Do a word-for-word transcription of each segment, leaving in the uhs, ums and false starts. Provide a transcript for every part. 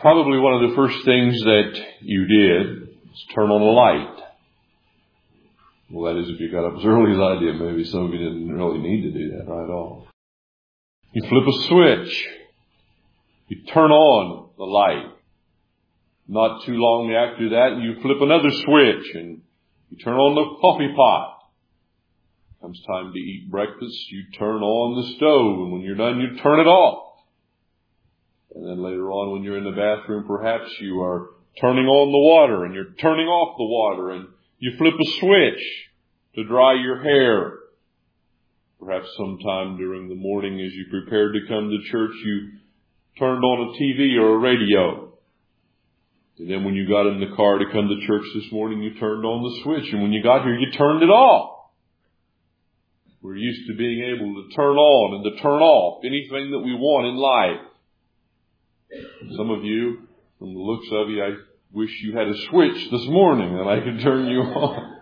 Probably one of the first things that you did is turn on a light. Well, that is if you got up as early as I did. Maybe some of you didn't really need to do that right off. You flip a switch. You turn on the light. Not too long after that, you flip another switch and you turn on the coffee pot. Comes time to eat breakfast, you turn on the stove, and when you're done, you turn it off. And then later on, when you're in the bathroom, perhaps you are turning on the water and you're turning off the water, and you flip a switch to dry your hair. Perhaps sometime during the morning as you prepared to come to church, you turned on a T V or a radio. And then when you got in the car to come to church this morning, you turned on the switch. And when you got here, you turned it off. We're used to being able to turn on and to turn off anything that we want in life. Some of you, from the looks of you, I wish you had a switch this morning and I could turn you on.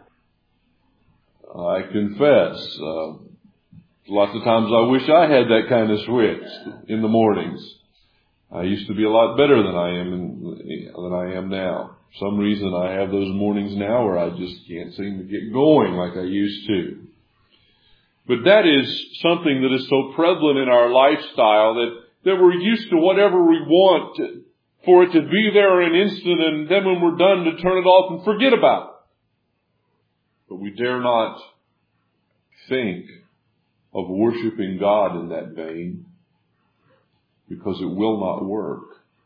I confess, uh, lots of times I wish I had that kind of switch in the mornings. I used to be a lot better than I am in, than I am now. For some reason I have those mornings now where I just can't seem to get going like I used to. But that is something that is so prevalent in our lifestyle that, that we're used to whatever we want to, for it to be there in an instant, and then when we're done to turn it off and forget about it. But we dare not think of worshiping God in that vein, because it will not work.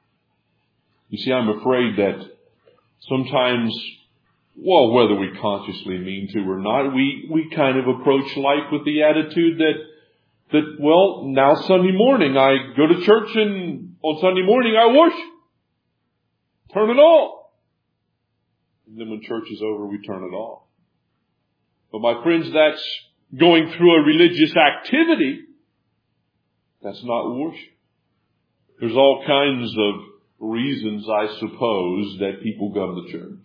You see, I'm afraid that sometimes, well, whether we consciously mean to or not, we, we kind of approach life with the attitude that, that, well, now Sunday morning, I go to church and on Sunday morning I worship. Turn it off. And then when church is over, we turn it off. But my friends, that's going through a religious activity. That's not worship. There's all kinds of reasons, I suppose, that people go to church.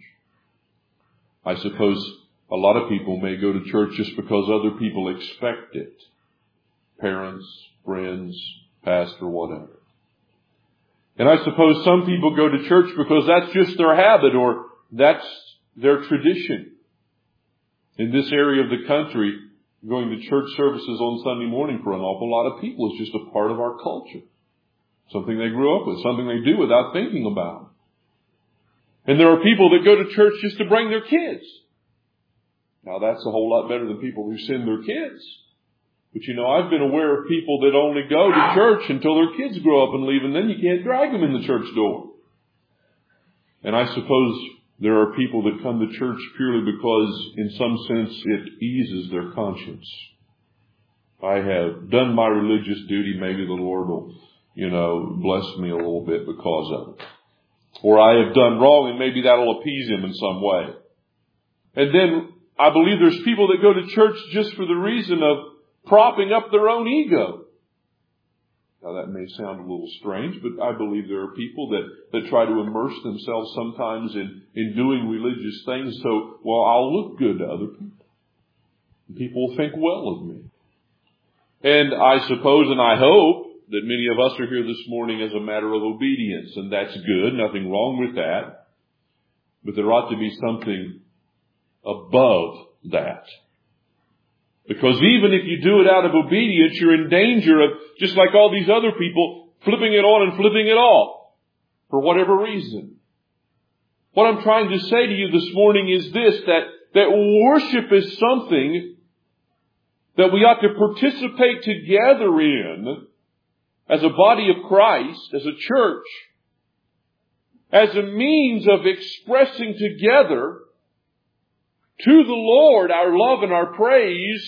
I suppose a lot of people may go to church just because other people expect it. Parents, friends, pastor, whatever. And I suppose some people go to church because that's just their habit or that's their tradition. In this area of the country, going to church services on Sunday morning for an awful lot of people is just a part of our culture. Something they grew up with, something they do without thinking about. And there are people that go to church just to bring their kids. Now that's a whole lot better than people who send their kids. But you know, I've been aware of people that only go to church until their kids grow up and leave, and then you can't drag them in the church door. And I suppose there are people that come to church purely because in some sense it eases their conscience. I have done my religious duty, maybe the Lord will, you know, bless me a little bit because of it. Or I have done wrong and maybe that'll appease Him in some way. And then I believe there's people that go to church just for the reason of propping up their own ego. Now that may sound a little strange, but I believe there are people that, that try to immerse themselves sometimes in, in doing religious things so, well, I'll look good to other people. People will think well of me. And I suppose and I hope that many of us are here this morning as a matter of obedience, and that's good, nothing wrong with that. But there ought to be something above that. Because even if you do it out of obedience, you're in danger of, just like all these other people, flipping it on and flipping it off for whatever reason. What I'm trying to say to you this morning is this, that, that worship is something that we ought to participate together in as a body of Christ, as a church, as a means of expressing together to the Lord our love and our praise,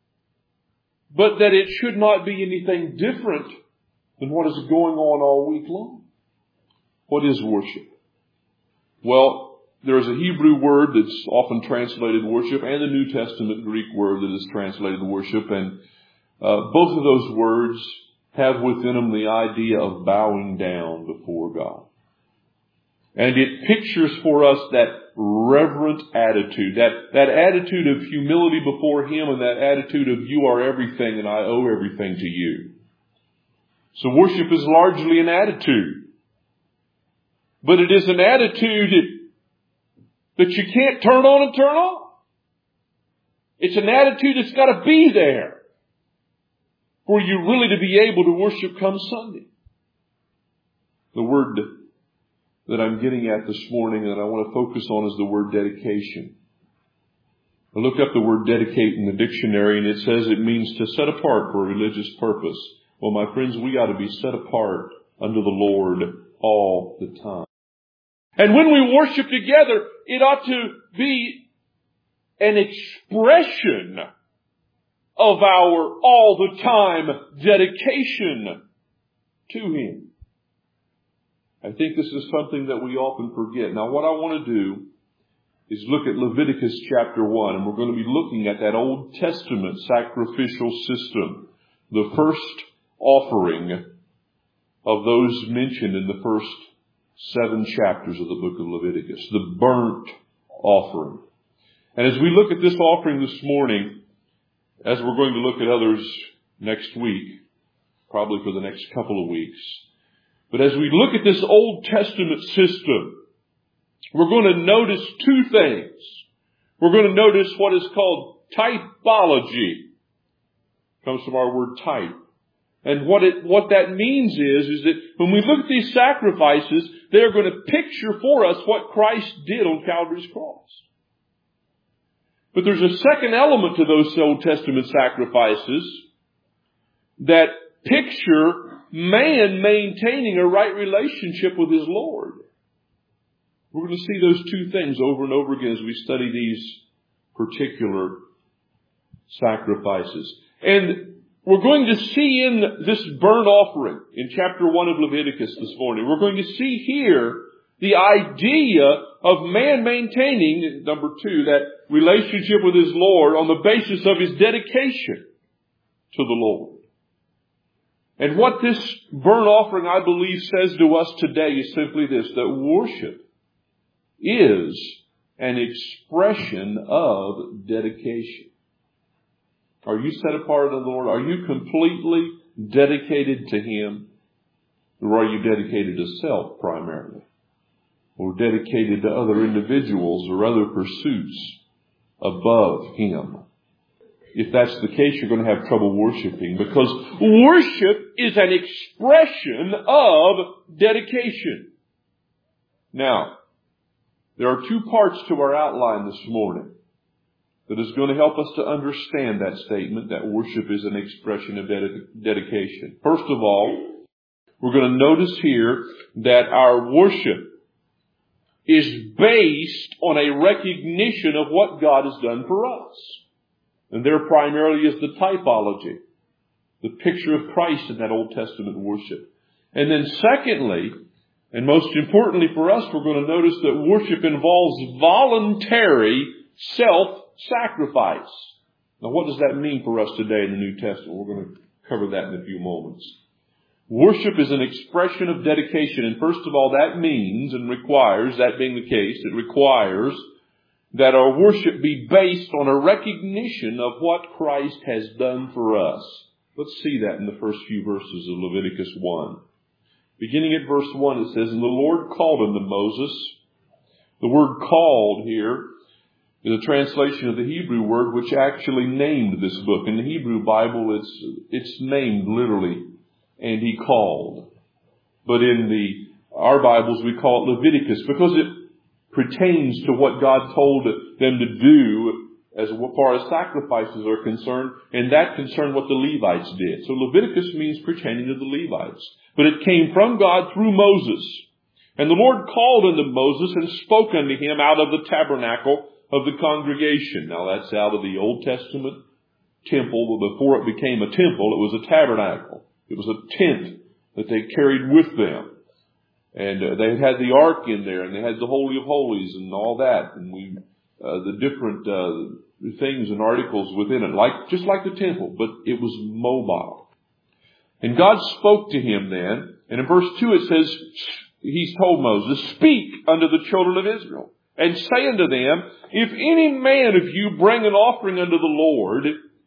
but that it should not be anything different than what is going on all week long. What is worship? Well, there is a Hebrew word that's often translated worship and a New Testament Greek word that is translated worship, and uh, both of those words have within them the idea of bowing down before God. And it pictures for us that reverent attitude, that, that attitude of humility before Him and that attitude of you are everything and I owe everything to you. So worship is largely an attitude. but it is an attitude that you can't turn on and turn off. It's an attitude that's got to be there for you really to be able to worship come Sunday. The word that I'm getting at this morning that I want to focus on is the word dedication. I looked up the word dedicate in the dictionary, and it says it means to set apart for a religious purpose. Well, my friends, we ought to be set apart unto the Lord all the time. And when we worship together, it ought to be an expression of our all the time dedication to Him. I think this is something that we often forget. Now, what I want to do is look at Leviticus chapter one, and we're going to be looking at that Old Testament sacrificial system, the first offering of those mentioned in the first seven chapters of the book of Leviticus, the burnt offering. And as we look at this offering this morning, as we're going to look at others next week, probably for the next couple of weeks, but as we look at this Old Testament system, we're going to notice two things. We're going to notice what is called typology. It comes from our word type. And what it, what that means is, is that when we look at these sacrifices, they're going to picture for us what Christ did on Calvary's cross. But there's a second element to those Old Testament sacrifices that picture man maintaining a right relationship with his Lord. We're going to see those two things over and over again as we study these particular sacrifices. And we're going to see in this burnt offering in chapter one of Leviticus this morning, we're going to see here the idea of man maintaining, number two, that relationship with his Lord on the basis of his dedication to the Lord. And what this burnt offering, I believe, says to us today is simply this, that worship is an expression of dedication. Are you set apart to the Lord? Are you completely dedicated to Him? Or are you dedicated to self primarily? Or dedicated to other individuals or other pursuits above Him? If that's the case, you're going to have trouble worshiping, because worship is an expression of dedication. Now, there are two parts to our outline this morning that is going to help us to understand that statement, that worship is an expression of ded- dedication. First of all, we're going to notice here that our worship is based on a recognition of what God has done for us. And there primarily is the typology, the picture of Christ in that Old Testament worship. And then secondly, and most importantly for us, we're going to notice that worship involves voluntary self-sacrifice. Now, what does that mean for us today in the New Testament? We're going to cover that in a few moments. Worship is an expression of dedication. And first of all, that means and requires, that being the case, it requires that our worship be based on a recognition of what Christ has done for us. Let's see that in the first few verses of Leviticus one. Beginning at verse one, it says, "And the Lord called unto Moses." The word called here is a translation of the Hebrew word which actually named this book. In the Hebrew Bible, it's, it's named literally, "and he called." But in the our Bibles, we call it Leviticus because it pertains to what God told them to do as far as sacrifices are concerned, and that concerned what the Levites did. So Leviticus means pertaining to the Levites. But it came from God through Moses. "And the Lord called unto Moses and spoke unto him out of the tabernacle of the congregation." Now that's out of the Old Testament temple. Before it became a temple, it was a tabernacle. It was a tent that they carried with them. And uh, they had the ark in there, and they had the Holy of Holies and all that, and we, uh, the different uh, things and articles within it, like just like the temple, but it was mobile. And God spoke to him then, and in verse two it says, He's told Moses, "Speak unto the children of Israel, and say unto them, If any man of you bring an offering unto the Lord,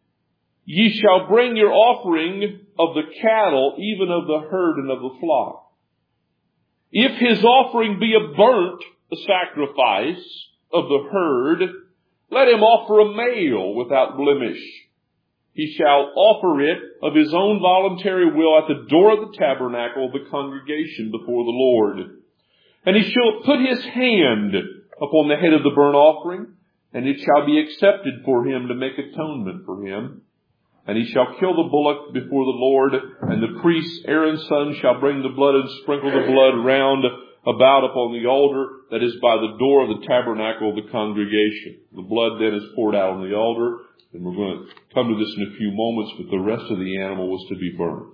ye shall bring your offering of the cattle, even of the herd and of the flock. If his offering be a burnt sacrifice of the herd, let him offer a male without blemish. He shall offer it of his own voluntary will at the door of the tabernacle of the congregation before the Lord. And he shall put his hand upon the head of the burnt offering, and it shall be accepted for him to make atonement for him. And he shall kill the bullock before the Lord, and the priest Aaron's son shall bring the blood and sprinkle the blood round about upon the altar that is by the door of the tabernacle of the congregation. The blood then is poured out on the altar, and we're going to come to this in a few moments, but the rest of the animal was to be burnt.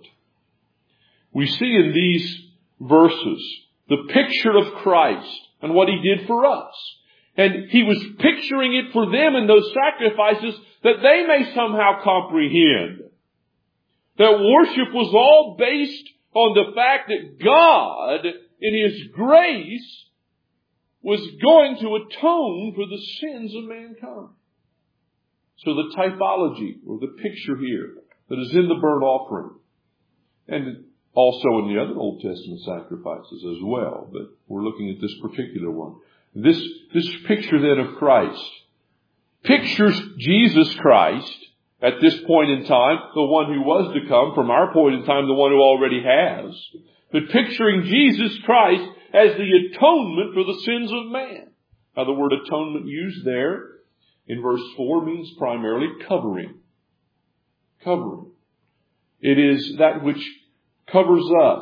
We see in these verses the picture of Christ and what he did for us. And he was picturing it for them in those sacrifices that they may somehow comprehend. That worship was all based on the fact that God, in his grace, was going to atone for the sins of mankind. So the typology, or the picture here, that is in the burnt offering, and also in the other Old Testament sacrifices as well, but we're looking at this particular one. This, this picture then of Christ pictures Jesus Christ at this point in time, the one who was to come, from our point in time, the one who already has. But picturing Jesus Christ as the atonement for the sins of man. Now the word atonement used there in verse four means primarily covering. Covering. It is that which covers us.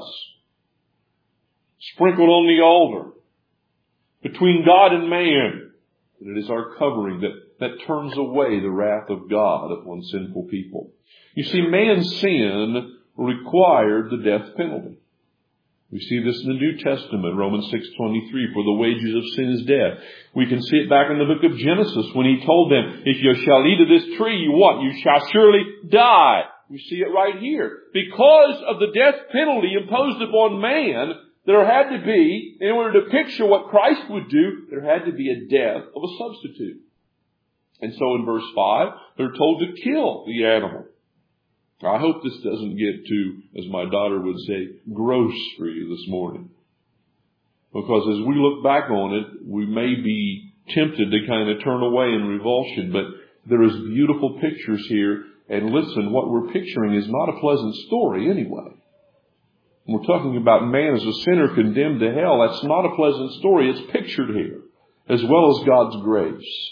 Sprinkled on the altar. Between God and man. And it is our covering that, that turns away the wrath of God upon sinful people. You see, man's sin required the death penalty. We see this in the New Testament, Romans six twenty-three, for the wages of sin is death. We can see it back in the book of Genesis when he told them, if you shall eat of this tree, you what? You shall surely die. We see it right here. Because of the death penalty imposed upon man, there had to be, in order to picture what Christ would do, there had to be a death of a substitute. And so in verse five, they're told to kill the animal. I hope this doesn't get too, as my daughter would say, gross for you this morning. Because as we look back on it, we may be tempted to kind of turn away in revulsion, but there is beautiful pictures here. And listen, what we're picturing is not a pleasant story anyway. When we're talking about man as a sinner condemned to hell, that's not a pleasant story. It's pictured here, as well as God's grace.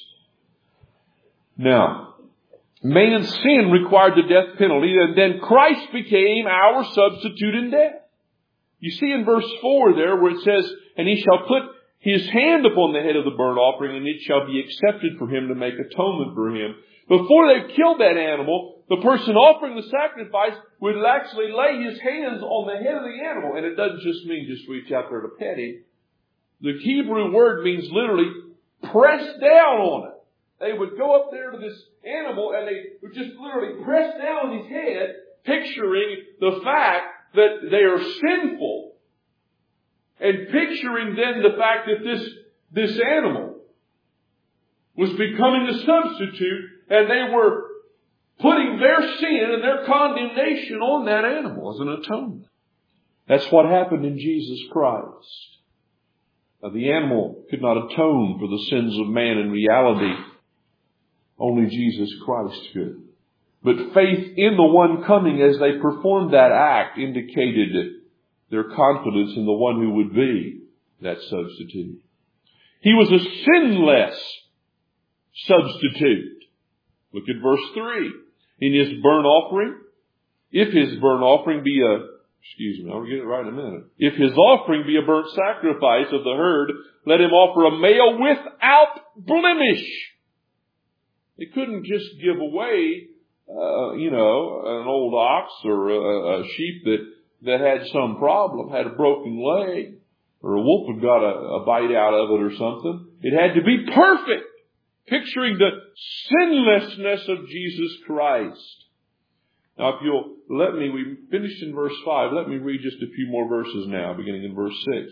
Now, man's sin required the death penalty, and then Christ became our substitute in death. You see in verse four there where it says, and he shall put his hand upon the head of the burnt offering, and it shall be accepted for him to make atonement for him. Before they killed that animal, the person offering the sacrifice would actually lay his hands on the head of the animal. And it doesn't just mean just reach out there to pet him. The Hebrew word means literally press down on it. They would go up there to this animal and they would just literally press down on his head, picturing the fact that they are sinful. And picturing then the fact that this, this animal was becoming a substitute, and they were putting their sin and their condemnation on that animal as an atonement. That's what happened in Jesus Christ. Now, the animal could not atone for the sins of man in reality. Only Jesus Christ could. But faith in the one coming as they performed that act indicated their confidence in the one who would be that substitute. He was a sinless substitute. Look at verse three. In his burnt offering, if his burnt offering be a, excuse me, I'll get it right in a minute. If his offering be a burnt sacrifice of the herd, let him offer a male without blemish. They couldn't just give away, uh, you know, an old ox or a, a sheep that, that had some problem, had a broken leg, or a wolf had got a, a bite out of it or something. It had to be perfect. Picturing the sinlessness of Jesus Christ. Now, if you'll let me, we finished in verse five. Let me read just a few more verses now, beginning in verse six.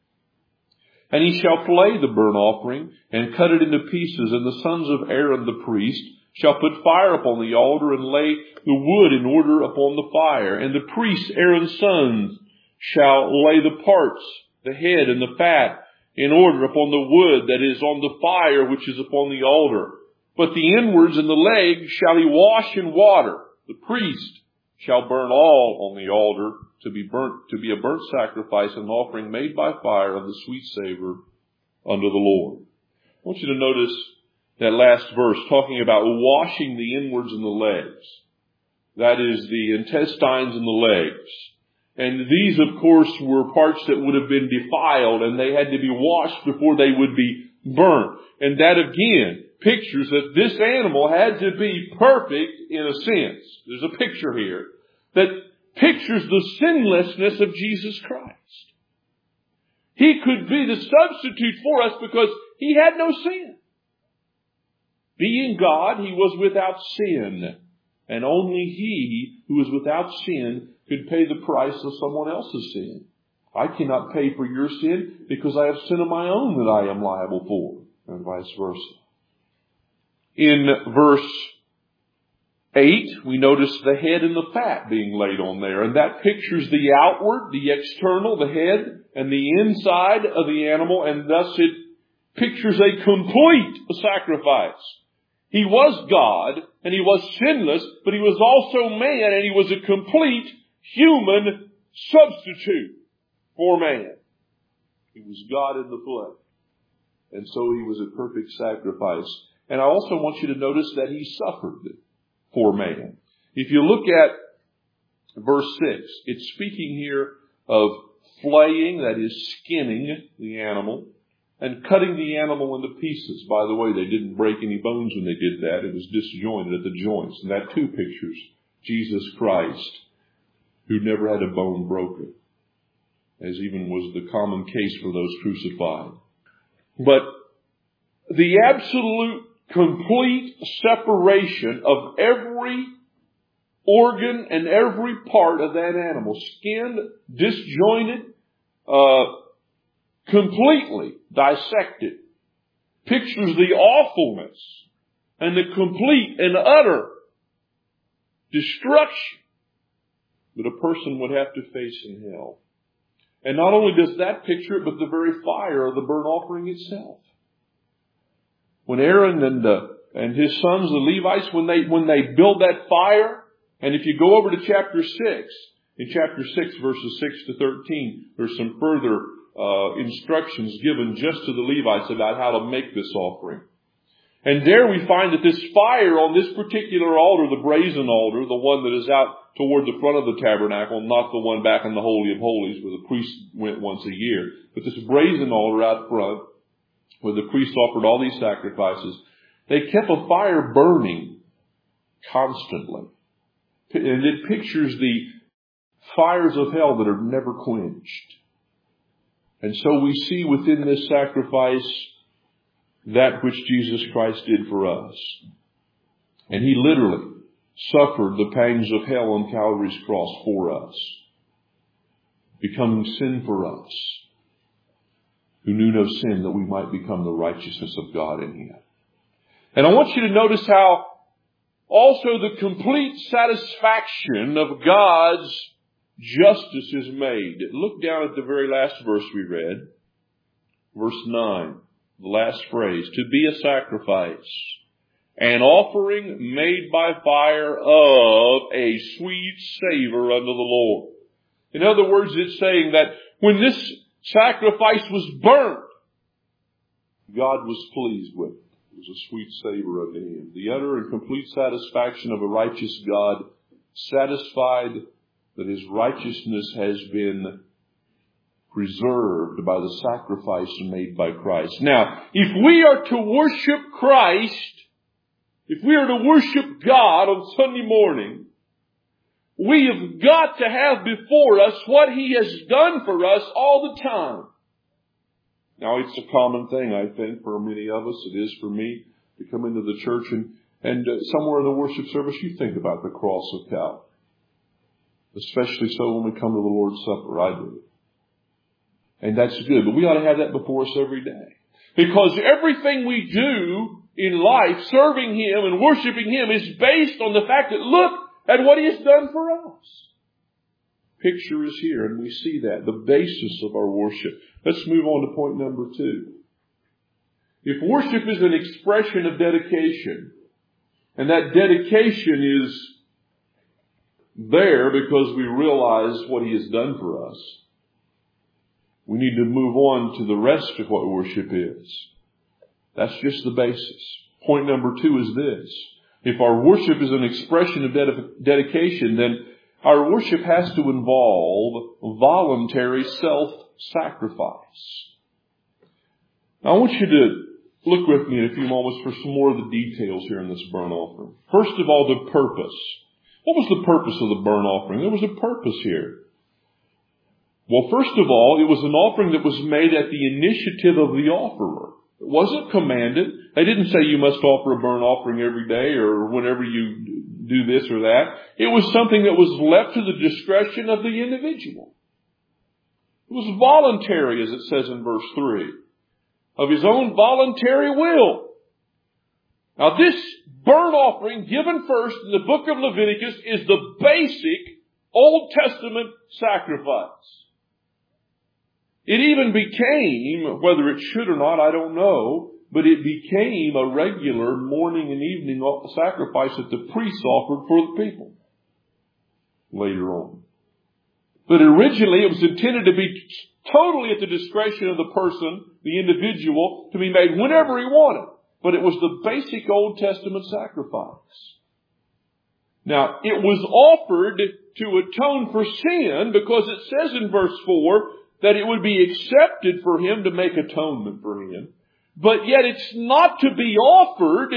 And he shall flay the burnt offering and cut it into pieces, and the sons of Aaron the priest shall put fire upon the altar and lay the wood in order upon the fire. And the priest Aaron's sons shall lay the parts the head and the fat in order upon the wood that is on the fire which is upon the altar. But the inwards and the legs shall he wash in water. The priest shall burn all on the altar to be burnt, to be a burnt sacrifice, an offering made by fire of the sweet savor unto the Lord. I want you to notice that last verse talking about washing the inwards and the legs. That is the intestines and the legs. And these, of course, were parts that would have been defiled, and they had to be washed before they would be burnt. And that again pictures that this animal had to be perfect in a sense. There's a picture here that pictures the sinlessness of Jesus Christ. He could be the substitute for us because he had no sin. Being God, he was without sin. And only he who is without sin could pay the price of someone else's sin. I cannot pay for your sin because I have sin of my own that I am liable for, and vice versa. In verse eight, we notice the head and the fat being laid on there, and that pictures the outward, the external, the head, and the inside of the animal, and thus it pictures a complete sacrifice. He was God, and he was sinless, but he was also man, and he was a complete human substitute for man. He was God in the flesh, and so he was a perfect sacrifice. And I also want you to notice that he suffered for man. If you look at verse six, it's speaking here of flaying, that is skinning the animal, and cutting the animal into pieces. By the way, they didn't break any bones when they did that. It was disjointed at the joints. And that too pictures Jesus Christ, who never had a bone broken, as even was the common case for those crucified. But the absolute complete separation of every organ and every part of that animal, skinned, disjointed, uh, completely dissected, pictures the awfulness and the complete and utter destruction that a person would have to face in hell. And not only does that picture it, but the very fire of the burnt offering itself. When Aaron and uh, and his sons, the Levites, when they when they build that fire, and if you go over to chapter six, in chapter six, verses six to thirteen, there's some further uh, instructions given just to the Levites about how to make this offering. And there we find that this fire on this particular altar, the brazen altar, the one that is out toward the front of the tabernacle, not the one back in the Holy of Holies where the priest went once a year, but this brazen altar out front, where the priest offered all these sacrifices, they kept a fire burning constantly. And it pictures the fires of hell that are never quenched. And so we see within this sacrifice that which Jesus Christ did for us. And he literally suffered the pangs of hell on Calvary's cross for us, becoming sin for us, who knew no sin, that we might become the righteousness of God in him. And I want you to notice how also the complete satisfaction of God's justice is made. Look down at the very last verse we read, verse nine, the last phrase, to be a sacrifice, an offering made by fire of a sweet savor unto the Lord. In other words, it's saying that when this sacrifice was burnt, God was pleased with it. It was a sweet savor unto him. The utter and complete satisfaction of a righteous God, satisfied that his righteousness has been preserved by the sacrifice made by Christ. Now, if we are to worship Christ, if we are to worship God on Sunday morning, we have got to have before us what he has done for us all the time. Now, it's a common thing, I think, for many of us. It is for me to come into the church and, and uh, somewhere in the worship service you think about the cross of Calvary. Especially so when we come to the Lord's Supper. I do. And that's good. But we ought to have that before us every day. Because everything we do in life, serving him and worshiping him, is based on the fact that look at what he has done for us. Picture is here, and we see that, the basis of our worship. Let's move on to point number two. If worship is an expression of dedication, and that dedication is there because we realize what He has done for us, we need to move on to the rest of what worship is. That's just the basis. Point number two is this. If our worship is an expression of ded- dedication, then our worship has to involve voluntary self-sacrifice. Now, I want you to look with me in a few moments for some more of the details here in this burnt offering. First of all, the purpose. What was the purpose of the burnt offering? There was a purpose here. Well, first of all, it was an offering that was made at the initiative of the offerer. It wasn't commanded. They didn't say you must offer a burnt offering every day or whenever you do this or that. It was something that was left to the discretion of the individual. It was voluntary, as it says in verse three, of his own voluntary will. Now, this burnt offering given first in the book of Leviticus is the basic Old Testament sacrifice. It even became, whether it should or not, I don't know, but it became a regular morning and evening sacrifice that the priests offered for the people later on. But originally it was intended to be totally at the discretion of the person, the individual, to be made whenever he wanted. But it was the basic Old Testament sacrifice. Now, it was offered to atone for sin because it says in verse four that it would be accepted for him to make atonement for him. But yet it's not to be offered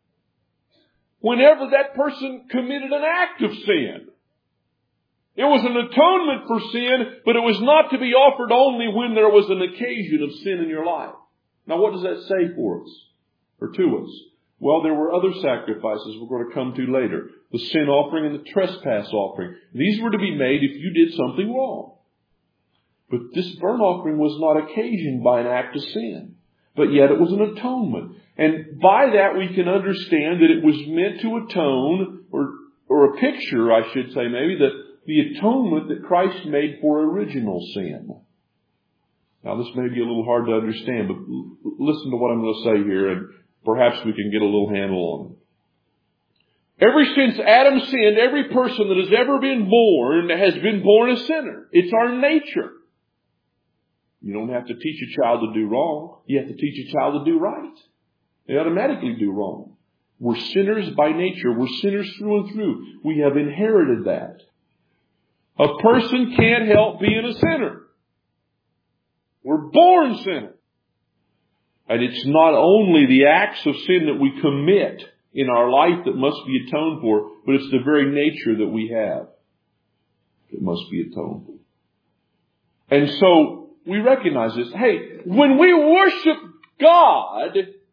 whenever that person committed an act of sin. It was an atonement for sin, but it was not to be offered only when there was an occasion of sin in your life. Now, what does that say for us, or to us? Well, there were other sacrifices we're going to come to later. The sin offering and the trespass offering. These were to be made if you did something wrong. But this burnt offering was not occasioned by an act of sin. But yet it was an atonement. And by that we can understand that it was meant to atone, or, or a picture, I should say maybe, that the atonement that Christ made for original sin. Now, this may be a little hard to understand, but listen to what I'm going to say here, and perhaps we can get a little handle on it. Ever since Adam sinned, every person that has ever been born has been born a sinner. It's our nature. You don't have to teach a child to do wrong. You have to teach a child to do right. They automatically do wrong. We're sinners by nature. We're sinners through and through. We have inherited that. A person can't help being a sinner. We're born sinners. And it's not only the acts of sin that we commit in our life that must be atoned for, but it's the very nature that we have that must be atoned for. And so we recognize this. Hey, when we worship God,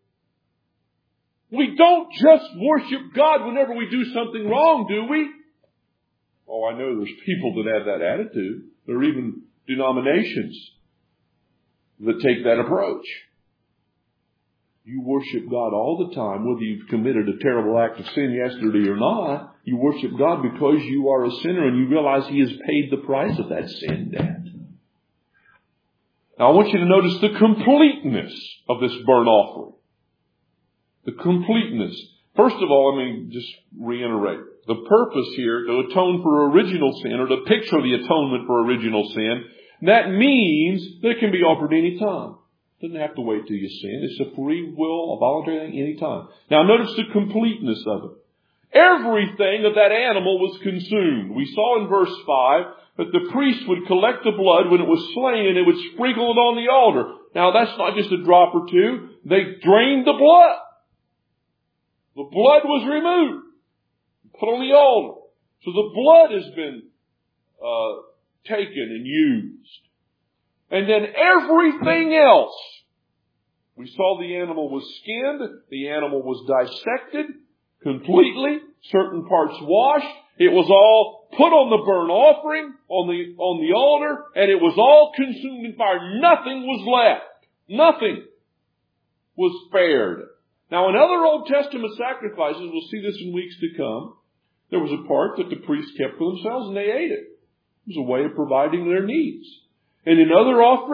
we don't just worship God whenever we do something wrong, do we? Oh, I know there's people that have that attitude. There are even denominations that take that approach. You worship God all the time, whether you've committed a terrible act of sin yesterday or not. You worship God because you are a sinner and you realize He has paid the price of that sin debt. Now I want you to notice the completeness of this burnt offering. The completeness. First of all, let me just reiterate. The purpose here to atone for original sin, or to picture the atonement for original sin, that means that it can be offered any time. It doesn't have to wait till you sin. It's a free will, a voluntary thing, any time. Now notice the completeness of it. Everything of that animal was consumed. We saw in verse five that the priest would collect the blood when it was slain and it would sprinkle it on the altar. Now that's not just a drop or two. They drained the blood. The blood was removed, put on the altar. So the blood has been uh, taken and used. And then everything else. We saw the animal was skinned. The animal was dissected completely. Certain parts washed. It was all put on the burnt offering, on the, on the altar, and it was all consumed in fire. Nothing was left. Nothing was spared. Now, in other Old Testament sacrifices, we'll see this in weeks to come, there was a part that the priests kept for themselves and they ate it. It was a way of providing their needs. And in other offerings,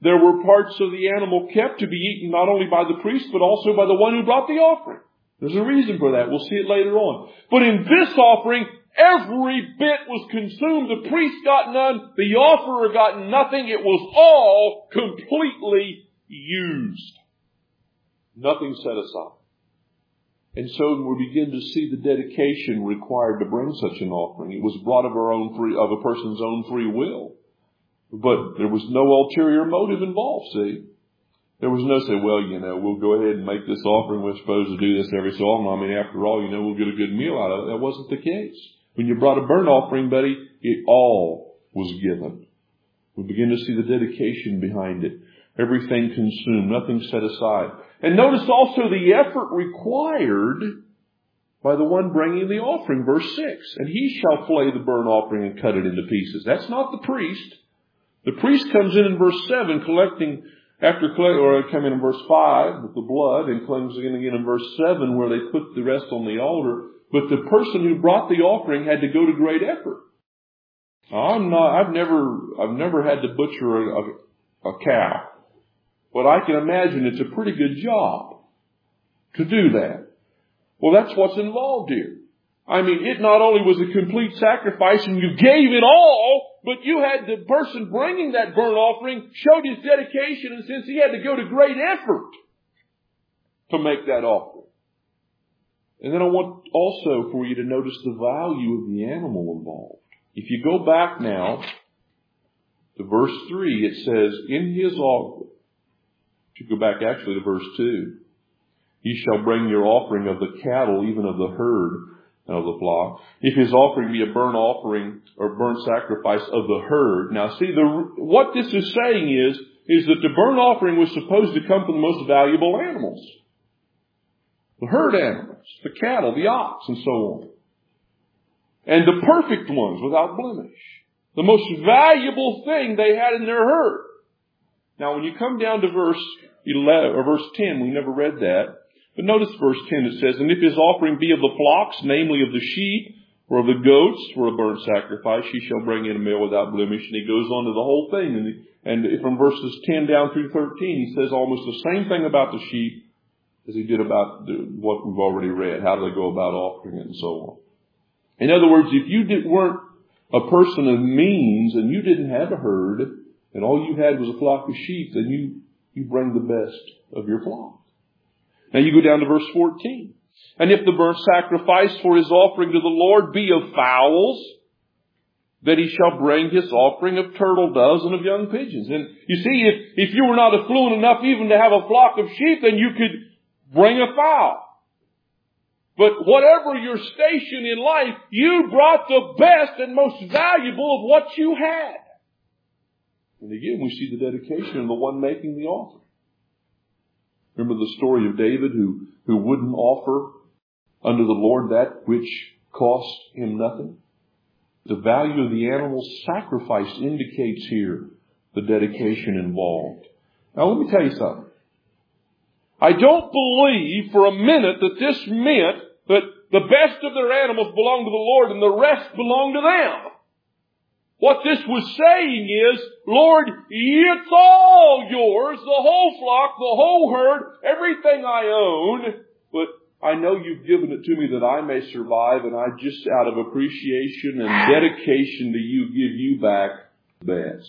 there were parts of the animal kept to be eaten not only by the priest, but also by the one who brought the offering. There's a reason for that. We'll see it later on. But in this offering, every bit was consumed. The priest got none. The offerer got nothing. It was all completely used. Nothing set aside. And so we begin to see the dedication required to bring such an offering. It was brought of our own free, of a person's own free will. But there was no ulterior motive involved, see. There was no say, well, you know, we'll go ahead and make this offering. We're supposed to do this every so often. I mean, after all, you know, we'll get a good meal out of it. That wasn't the case. When you brought a burnt offering, buddy, it all was given. We begin to see the dedication behind it. Everything consumed, nothing set aside. And notice also the effort required by the one bringing the offering. Verse six, and he shall flay the burnt offering and cut it into pieces. That's not the priest. The priest comes in in verse seven, collecting, after, or come in in verse five with the blood, and comes in again in verse seven where they put the rest on the altar. But the person who brought the offering had to go to great effort. Now, I'm not, I've never, I've never had to butcher a, a, a cow. But I can imagine it's a pretty good job to do that. Well, that's what's involved here. I mean, it not only was a complete sacrifice and you gave it all, but you had the person bringing that burnt offering showed his dedication, and since he had to go to great effort to make that offering. And then I want also for you to notice the value of the animal involved. If you go back now to verse three, it says, in his offering, if you go back actually to verse two, ye shall bring your offering of the cattle, even of the herd of the flock. If his offering be a burnt offering or burnt sacrifice of the herd. Now see, the, what this is saying is, is that the burnt offering was supposed to come from the most valuable animals. The herd animals, the cattle, the ox, and so on. And the perfect ones without blemish. The most valuable thing they had in their herd. Now when you come down to verse eleven, or verse ten, we never read that. But notice verse ten, it says, and if his offering be of the flocks, namely of the sheep, or of the goats, for a burnt sacrifice, he shall bring in a male without blemish. And he goes on to the whole thing. And, and from verses ten down through thirteen, he says almost the same thing about the sheep as he did about the, what we've already read. How do they go about offering it and so on. In other words, if you did, weren't a person of means and you didn't have a herd and all you had was a flock of sheep, then you, you bring the best of your flock. Now you go down to verse fourteen. And if the burnt sacrifice for his offering to the Lord be of fowls, that he shall bring his offering of turtle doves and of young pigeons. And you see, if, if you were not affluent enough even to have a flock of sheep, then you could bring a fowl. But whatever your station in life, you brought the best and most valuable of what you had. And again, we see the dedication of the one making the offering. Remember the story of David who, who wouldn't offer unto the Lord that which cost him nothing? The value of the animal sacrifice indicates here the dedication involved. Now let me tell you something. I don't believe for a minute that this meant that the best of their animals belonged to the Lord and the rest belonged to them. What this was saying is, Lord, it's all yours, the whole flock, the whole herd, everything I own, but I know you've given it to me that I may survive, and I just out of appreciation and dedication to you give you back best.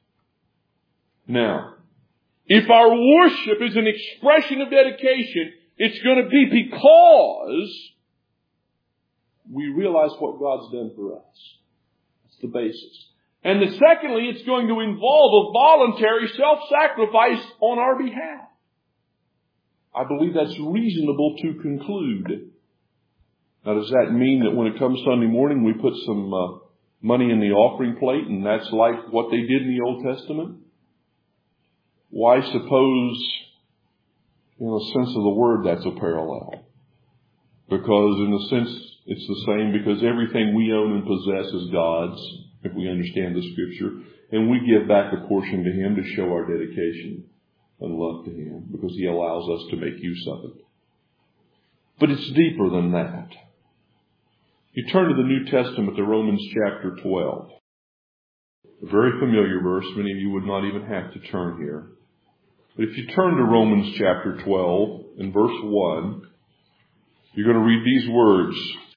Now, if our worship is an expression of dedication, it's going to be because we realize what God's done for us. That's the basis. And then secondly, it's going to involve a voluntary self-sacrifice on our behalf. I believe that's reasonable to conclude. Now, does that mean that when it comes Sunday morning, we put some uh, money in the offering plate and that's like what they did in the Old Testament? Why, suppose, in the sense of the word, that's a parallel. Because in the sense, it's the same, because everything we own and possess is God's, if we understand the Scripture, and we give back a portion to Him to show our dedication and love to Him, because He allows us to make use of it. But it's deeper than that. You turn to the New Testament, to Romans chapter twelve. A very familiar verse. Many of you would not even have to turn here. But if you turn to Romans chapter twelve and verse one, you're going to read these words.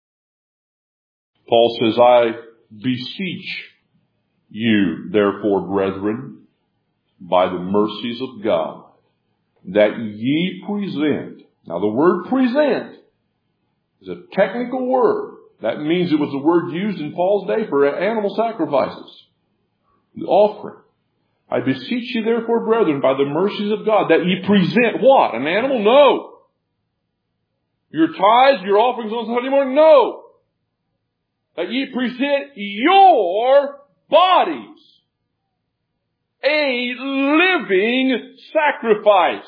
Paul says, I beseech you, therefore, brethren, by the mercies of God, that ye present. Now the word present is a technical word. That means it was a word used in Paul's day for animal sacrifices. The offering. I beseech you therefore, brethren, by the mercies of God, that ye present what? An animal? No. Your tithes, your offerings on Sunday morning? No. That ye present your bodies a living sacrifice.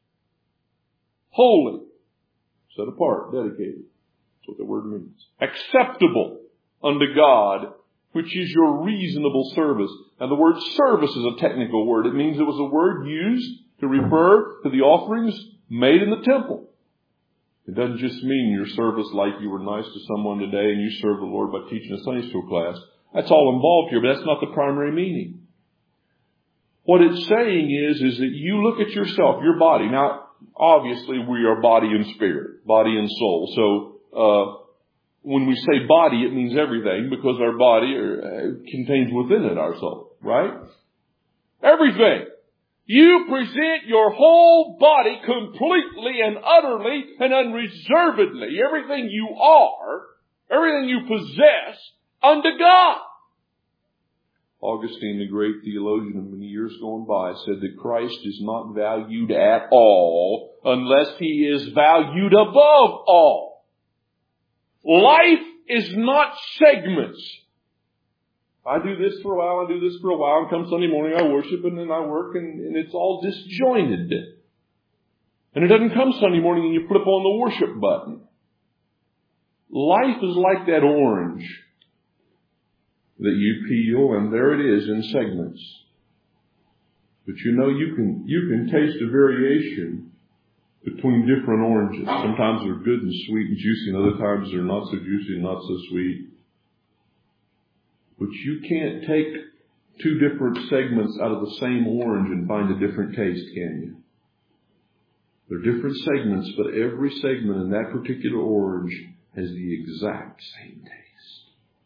Holy. Set apart. Dedicated. That's what the word means. Acceptable unto God, which is your reasonable service. Now the word service is a technical word. It means it was a word used to refer to the offerings made in the temple. It doesn't just mean your service like you were nice to someone today and you serve the Lord by teaching a Sunday school class. That's all involved here, but that's not the primary meaning. What it's saying is, is that you look at yourself, your body. Now, obviously we are body and spirit, body and soul. So, uh, when we say body, it means everything because our body uh, contains within it our soul, right? Everything. You present your whole body completely and utterly and unreservedly, everything you are, everything you possess, unto God. Augustine, the great theologian of many years gone by, said that Christ is not valued at all unless He is valued above all. Life is not segments. I do this for a while, I do this for a while, and come Sunday morning I worship, and then I work, and, and it's all disjointed. And it doesn't come Sunday morning and you flip on the worship button. Life is like that orange that you peel, and there it is in segments. But you know, you can, you can taste a variation between different oranges. Sometimes they're good and sweet and juicy, and other times they're not so juicy and not so sweet. But you can't take two different segments out of the same orange and find a different taste, can you? They're different segments, but every segment in that particular orange has the exact same taste.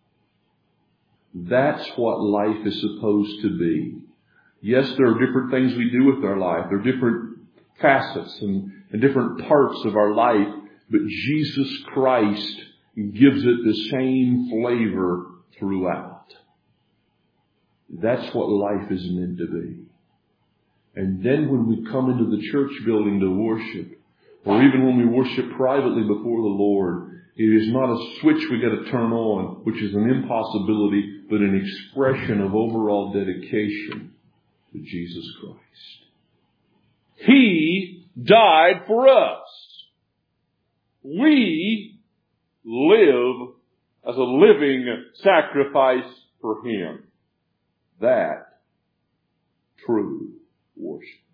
That's what life is supposed to be. Yes, there are different things we do with our life. There are different facets and, and different parts of our life, but Jesus Christ gives it the same flavor throughout. That's what life is meant to be. And then when we come into the church building to worship, or even when we worship privately before the Lord, it is not a switch we got to turn on, which is an impossibility, but an expression of overall dedication to Jesus Christ. He died for us. We live as a living sacrifice for Him. That true worship.